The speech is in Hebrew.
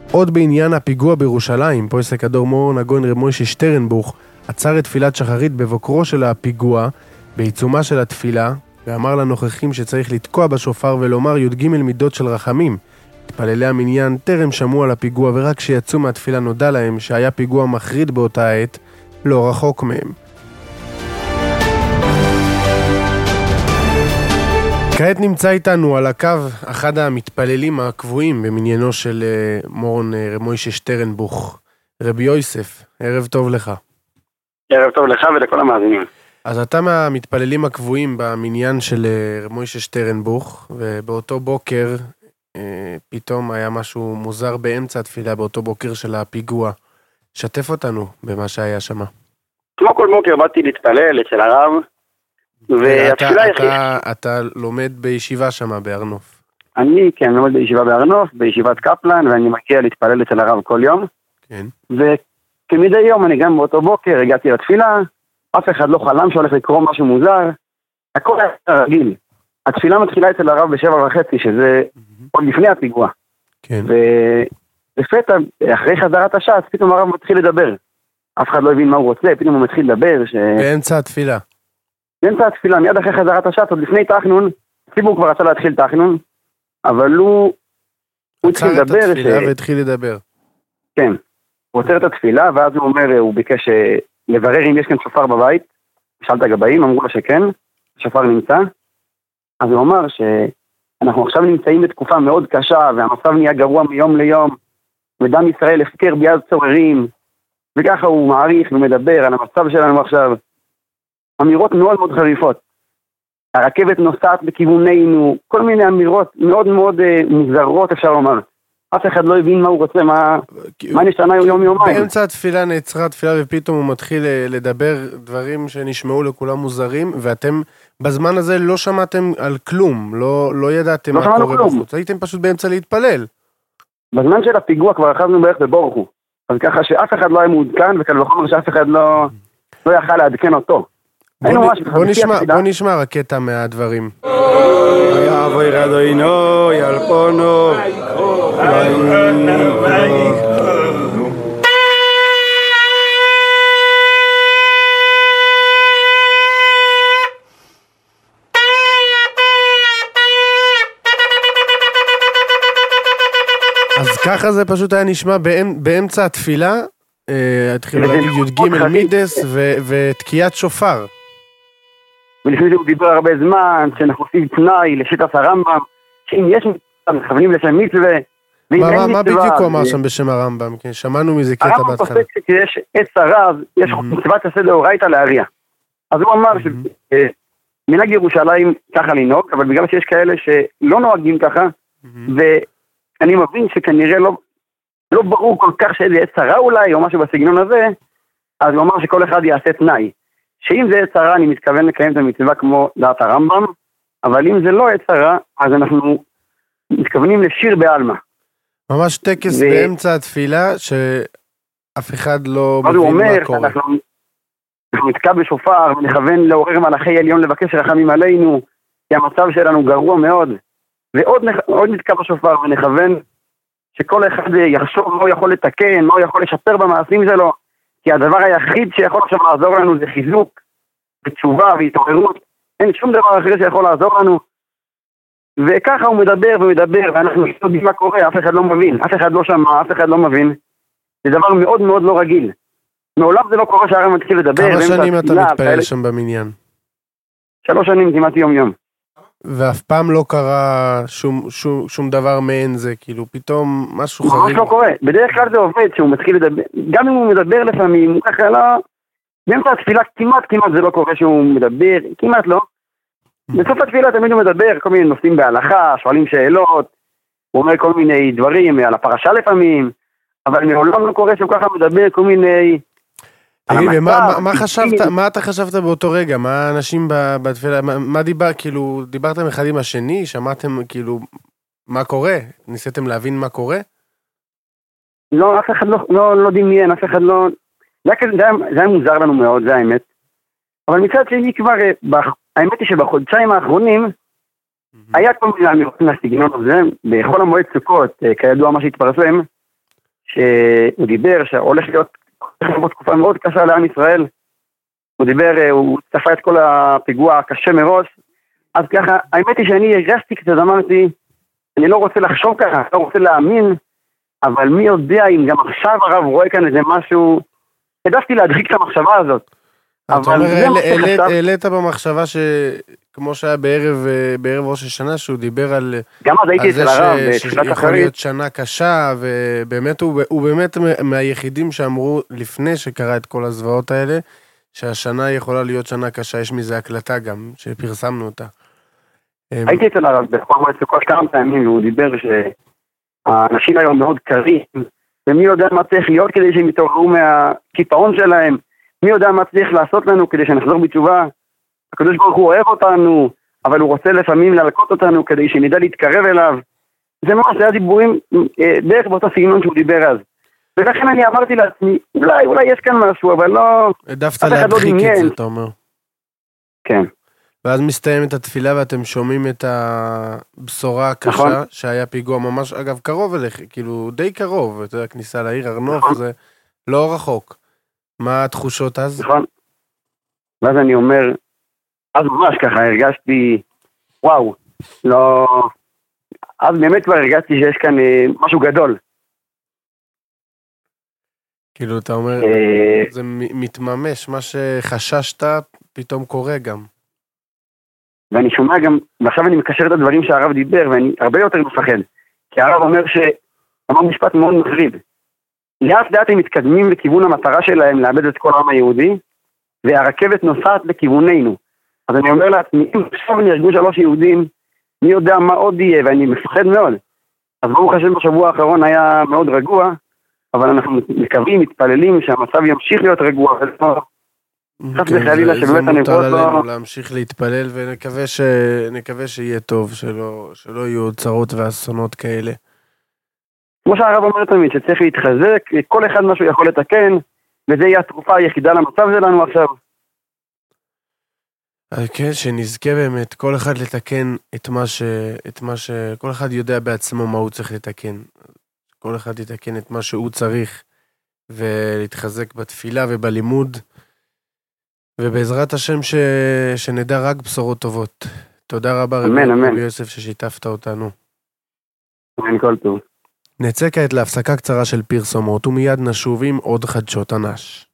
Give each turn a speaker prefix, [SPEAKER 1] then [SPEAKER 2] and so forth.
[SPEAKER 1] עוד בעניין הפיגוע בירושלים, פויסק הדור מורן הגויין רב מוישה שטרנבוך עצר את תפילת שחרית בבוקרו של הפיגוע, בעיצומה של התפילה, ואמר לנוכחים שצריך לתקוע בשופר ולומר י"ג מידות של רחמים. מתפללי המניין טרם שמעו על הפיגוע, ורק כשיצאו מהתפילה נודע להם שהיה פיגוע מחריד באותה עת, לא רחוק מהם. כעת נמצא איתנו על הקו אחד המתפללים הקבועים במניינו של מורן רב מוישה שטרנבוך, רבי יוסף. ערב טוב לך.
[SPEAKER 2] ערב טוב לך ולכל המאזינים.
[SPEAKER 1] אז אתה מהמתפללים הקבועים במניין של רב מוישה שטרנבוך, ובאותו בוקר פתאום היה משהו מוזר באמצע התפילה, באותו בוקר של הפיגוע. שתף אותנו במה שהיה שם.
[SPEAKER 2] כמו כל בוקר באתי להתפלל אצל הרב,
[SPEAKER 1] אתה לומד בישיבה שם בארנוף.
[SPEAKER 2] אני לומד בישיבה בארנוף, בישיבת קפלן, ואני מגיע להתפלל אצל הרב כל יום.
[SPEAKER 1] כן.
[SPEAKER 2] וכמדי יום אני גם באותו בוקר הגעתי לתפילה, אף אחד לא חלם שהולך לקרוא משהו מוזר, הכל היה רגיל. התפילה מתחילה אצל הרב ב7:30, שזה עוד לפני הפיגוע.
[SPEAKER 1] כן.
[SPEAKER 2] ולפתע, אחרי חזרת השעה, פתאום הרב מתחיל לדבר. אף אחד לא הבין מה הוא רוצה, פתאום הוא מתחיל לדבר.
[SPEAKER 1] באמצע התפילה.
[SPEAKER 2] באמצע התפילה, מיד אחרי חזרת השעה, עוד לפני תחנון, הציבור כבר רצה להתחיל תחנון, אבל הוא התחיל לדבר.
[SPEAKER 1] עצר את התפילה והתחיל לדבר.
[SPEAKER 2] כן. הוא עוצר את התפילה, ואז הוא אומר, הוא ביקש לברר אם יש כאן שופר בבית. שאל את הגבאים, אמרו לו שכן, השופר נמצא. אז הוא אמר שאנחנו עכשיו נמצאים בתקופה מאוד קשה, והמצב נהיה גרוע מיום ליום, ודם ישראל הפקר ביד צוררים, וככה הוא מעריך ומדבר על המצב שלנו עכשיו. אמירות מאוד מאוד חריפות. הרכבת נוסעת בכיווננו, כל מיני אמירות מאוד מאוד מוזרות אפשר לומר. אף אחד לא הבין מה הוא רוצה, מה נשתנה יום יומיים.
[SPEAKER 1] באמצע התפילה נעצרה התפילה ופתאום הוא מתחיל לדבר דברים שנשמעו לכולם מוזרים, ואתם בזמן הזה לא שמעתם על כלום, לא ידעתם מה קורה בחוץ. הייתם פשוט באמצע להתפלל. בזמן
[SPEAKER 2] של הפיגוע כבר אחזנו בערך בבורחו. אז ככה שאף אחד לא היה מעודכן, וקל וחומר שאף אחד לא יכל לעדכן אותו.
[SPEAKER 1] בוא נשמע רק קטע מהדברים.
[SPEAKER 3] יעבור אדונו ילפונו
[SPEAKER 1] אז ככה זה פשוט היה נשמע באמצע התפילה, התחילו להגיד י"ג מידס ותקיעת שופר.
[SPEAKER 2] ולפני זה הוא דיבר הרבה זמן, שאנחנו עושים תנאי לשיטת הרמב"ם, שאם יש מכוונים לשם מצווה,
[SPEAKER 1] מה בדיוק הוא אמר שם בשם הרמב"ם? שמענו מזה קטע בהתחלה.
[SPEAKER 2] הרמב"ם פוסק שיש עץ הרב, יש מצוות עשה דאורייתא להריע. אז הוא אמר שמנהג ירושלים ככה לנהוג, אבל בגלל שיש כאלה שלא נוהגים ככה, ואני מבין שכנראה לא ברור כל כך שאיזה עץ הרע אולי, או משהו בסגנון הזה, אז הוא אמר שכל אחד יעשה תנאי. שאם זה עץ הרע, אני מתכוון לקיים את המצווה כמו דעת הרמב"ם, אבל אם זה לא עץ הרע, אז אנחנו מתכוונים לשיר בעלמא.
[SPEAKER 1] ממש טקס באמצע התפילה, שאף אחד לא מבין מה קורה.
[SPEAKER 2] אנחנו נתקע בשופר, ונכוון לעורר מלאכי עליון לבקש רחמים עלינו, כי המצב שלנו גרוע מאוד, ועוד נתקע בשופר, ונכוון שכל אחד יחשוב מה הוא יכול לתקן, מה הוא יכול לשפר במעשים שלו, כי הדבר היחיד שיכול עכשיו לעזור לנו זה חיזוק, ותשובה והתעוררות. אין שום דבר אחר שיכול לעזור לנו. וככה הוא מדבר ומדבר, ואנחנו יודעים מה קורה, אף אחד לא מבין, אף אחד לא שמע, אף אחד לא מבין. זה דבר מאוד מאוד לא רגיל. מעולם זה לא קורה שהרב מתחיל לדבר.
[SPEAKER 1] כמה שנים אתה מתפלל שם במניין?
[SPEAKER 2] 3 שנים כמעט יום יום.
[SPEAKER 1] ואף פעם לא קרה שום דבר מעין זה, כאילו פתאום משהו חריג.
[SPEAKER 2] ממש לא קורה, בדרך כלל זה עובד שהוא מתחיל לדבר, גם אם הוא מדבר לפעמים, הוא ככה לא, באמצע התפילה כמעט זה לא קורה שהוא מדבר, כמעט לא. בסוף התפילה תמיד הוא מדבר, כל מיני נושאים בהלכה, שואלים שאלות, הוא אומר כל מיני דברים על הפרשה לפעמים, אבל מעולם לא קורה שהוא ככה מדבר כל מיני...
[SPEAKER 1] מה אתה חשבת באותו רגע? מה האנשים בתפילה, מה דיברתם אחד עם השני? שמעתם כאילו מה קורה? ניסיתם להבין מה קורה?
[SPEAKER 2] לא, אף אחד לא דמיין, אף אחד לא... זה היה מוזר לנו מאוד, זה האמת. אבל מצד שני כבר, האמת היא שבחודשיים האחרונים, היה כל מיני אמירות מהסגנון הזה, בכל המועד סוכות, כידוע מה שהתפרסם, שהוא דיבר שהולך להיות תקופה מאוד קשה לעם ישראל. הוא דיבר, הוא צפה את כל הפיגוע הקשה מראש. אז ככה, האמת היא שאני הרגשתי קצת, אמרתי, אני לא רוצה לחשוב ככה, לא רוצה להאמין, אבל מי יודע אם גם עכשיו הרב רואה כאן איזה משהו, העדפתי להדחיק את המחשבה הזאת.
[SPEAKER 1] אתה אומר, העלית במחשבה שכמו שהיה בערב ראש השנה, שהוא דיבר על
[SPEAKER 2] גם אז הייתי אצל הרב,
[SPEAKER 1] שיכול להיות שנה קשה, ובאמת הוא באמת מהיחידים שאמרו לפני שקרה את כל הזוועות האלה, שהשנה יכולה להיות שנה קשה, יש מזה הקלטה גם, שפרסמנו אותה.
[SPEAKER 2] הייתי אצל הרב, בכל כמה פעמים, והוא דיבר שהאנשים היום מאוד קרים, ומי יודע מה צריך להיות כדי שהם יתעוררו מהקיפאון שלהם, מי יודע מה צריך לעשות לנו כדי שנחזור בתשובה. הקדוש ברוך הוא אוהב אותנו, אבל הוא רוצה לפעמים להלקות אותנו כדי שנדע להתקרב אליו. זה ממש, זה היה דיבורים דרך באותו סגנון שהוא דיבר אז. ולכן אני אמרתי לעצמי, אולי יש כאן משהו, אבל לא...
[SPEAKER 1] העדפת להדחיק את זה, אתה אומר.
[SPEAKER 2] כן.
[SPEAKER 1] ואז מסתיימת התפילה ואתם שומעים את הבשורה הקשה, נכון. שהיה פיגוע ממש, אגב, קרוב אליך, כאילו די קרוב, אתה יודע, כניסה לעיר הר-נוף, נכון. זה לא רחוק. מה התחושות אז?
[SPEAKER 2] נכון. ואז אני אומר, אז ממש ככה הרגשתי, וואו, לא... אז באמת כבר הרגשתי שיש כאן משהו גדול.
[SPEAKER 1] כאילו, אתה אומר, זה מתממש, מה שחששת פתאום קורה גם.
[SPEAKER 2] ואני שומע גם, ועכשיו אני מקשר את הדברים שהרב דיבר, ואני הרבה יותר מפחד. כי הרב אומר אמר משפט מאוד מחריד. לאט לאט הם מתקדמים לכיוון המטרה שלהם לאבד את כל העם היהודי, והרכבת נוסעת לכיווננו. אז אני אומר לעצמי, אם עכשיו נהרגו 3 יהודים, מי יודע מה עוד יהיה, ואני מפחד מאוד. אז ברוך השם בשבוע האחרון היה מאוד רגוע, אבל אנחנו מקווים, מתפללים שהמצב ימשיך להיות רגוע,
[SPEAKER 1] זה מוטל עלינו להמשיך להתפלל, ונקווה שיהיה טוב, שלא יהיו צרות ואסונות כאלה.
[SPEAKER 2] כמו שהרב אומר תמיד, שצריך להתחזק, כל אחד משהו יכול לתקן, וזה יהיה התרופה היחידה למצב שלנו עכשיו.
[SPEAKER 1] כן, שנזכה באמת, כל אחד לתקן את מה ש... כל אחד יודע בעצמו מה הוא צריך לתקן. כל אחד יתקן את מה שהוא צריך, ולהתחזק בתפילה ובלימוד, ובעזרת השם שנדע רק בשורות טובות. תודה רבה רבי יוסף ששיתפת אותנו.
[SPEAKER 2] אמן, כל טוב.
[SPEAKER 1] נצא כעת להפסקה קצרה של פרסומות, ומיד נשוב עם עוד חדשות אנש.